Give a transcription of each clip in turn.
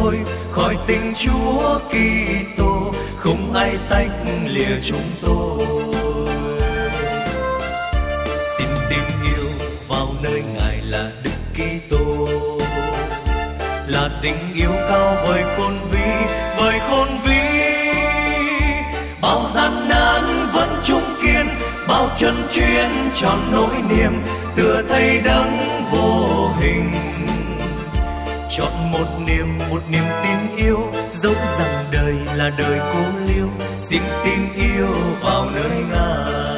tôi khỏi tình Chúa Kitô, không ai tách lìa chúng tôi. Xin tìm yêu vào nơi Ngài là Đức Kitô, là tình yêu cao vời khôn vĩ. Bao gian nan vẫn trung kiên, bao chân chuyên tròn nỗi niềm, tựa thầy đấng vô hình. Chọn một niềm tin yêu, dẫu rằng đời là đời cô liêu. Xin tin yêu vào nơi Ngài.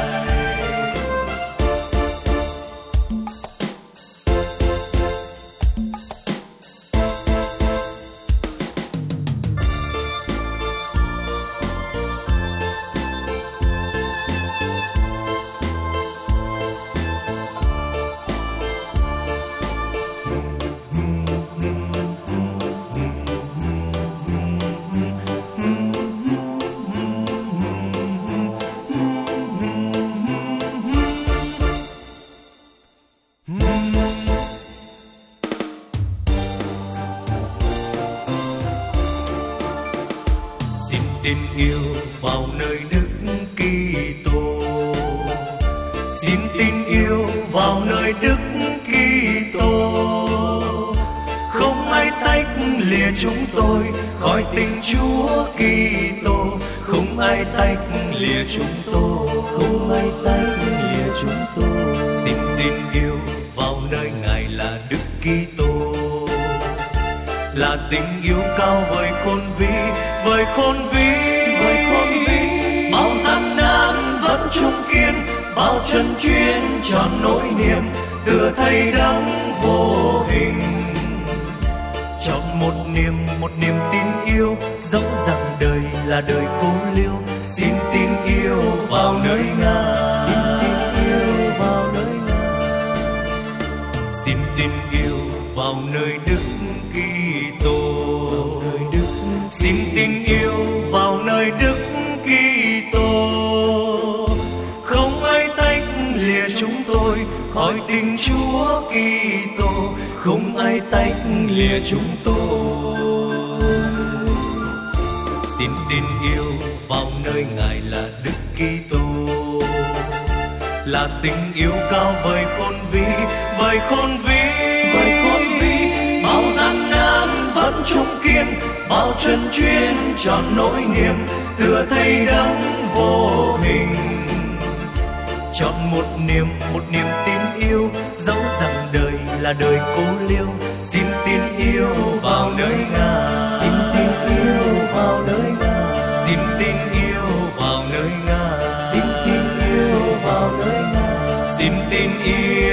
Tin yêu vào nơi Đức Kitô, xin tin yêu vào nơi Đức Kitô, không ai tách lìa chúng tôi khỏi tình Chúa Kitô, không ai tách lìa chúng tôi, không ai tách lìa chúng tôi. Xin tin yêu vào nơi Ngài là Đức Kitô, là tình yêu cao vời khôn vĩ. Bao gian nan vẫn trung kiên, bao chân chuyên tròn nỗi niềm, tựa thầy đấng vô hình. Chọn một niềm tin yêu, dẫu rằng đời là đời cô liêu. Xin tin yêu vào nơi Ngài. Xin tin yêu vào nơi Đức Kitô. Xin tin yêu vào nơi Đức Kitô, không ai tách lìa chúng tôi khỏi tình Chúa Kitô, không ai tách lìa chúng tôi. Xin tin yêu vào nơi Ngài là Đức Kitô, là tình yêu cao vời khôn vĩ. Bao gian nan vẫn trung kiên, bao chân chuyên tròn nỗi niềm, tựa thầy đấng vô hình. Chọn một niềm tin yêu, dẫu rằng đời là đời cô liêu. Xin tin yêu vào nơi Ngài. Xin tin yêu vào nơi Ngài. Xin tin yêu vào nơi Ngài. Xin tin yêu vào nơi Ngài. Xin tin yêu